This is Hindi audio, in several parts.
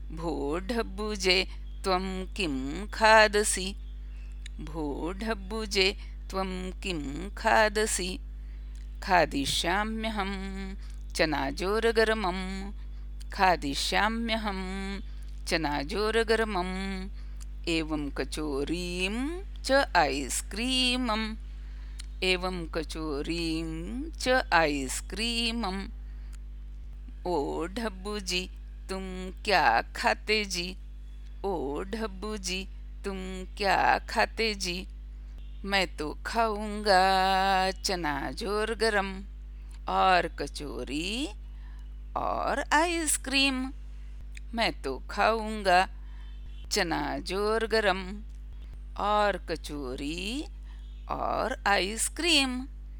भो ढब्बुजे त्वं किं खादसि भो ढब्बुजे त्वं किं खादसि खादिष्याम्यहं चनाजोरगरमं खादिष्याम्यहं चनाजोरगरमम् एवं कचोरीं च ऐस्क्रीमम् एवं कचोरीं च ऐस्क्रीमम् ओ ढब्बू जी तुम क्या खाते जी ओ ढब्बू जी तुम क्या खाते जी मैं तो खाऊंगा चना जोर गरम और कचौरी और आइसक्रीम मैं तो खाऊंगा चना जोर गरम और कचौरी और आइसक्रीम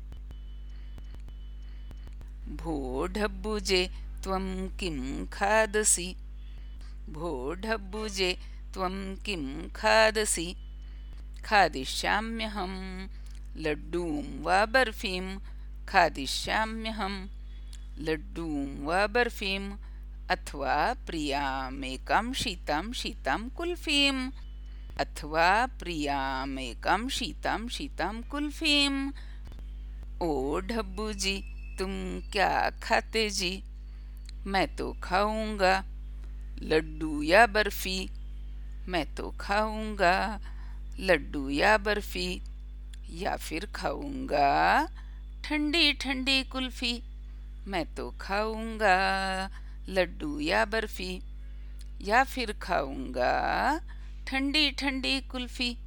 भो ढब्बुजे त्वं किं खादसि भो ढब्बुजे त्वं किं खादसि खादिष्याम्यहं लड्डूं वा बर्फीं खादिष्याम्यहं लड्डूं वा बर्फीम् अथवा प्रियामेकां शीतां शीतां कुल्फीम् अथवा प्रियामेकां शीतां शीतां कुल्फीम् ओ ढब्बू जी तुम क्या खाते जी मैं तो खाऊंगा लड्डू या बर्फी मैं तो खाऊंगा लड्डू या बर्फी या फिर खाऊंगा ठंडी ठंडी कुल्फी मैं तो खाऊंगा लड्डू या बर्फी या फिर खाऊंगा ठंडी ठंडी कुल्फी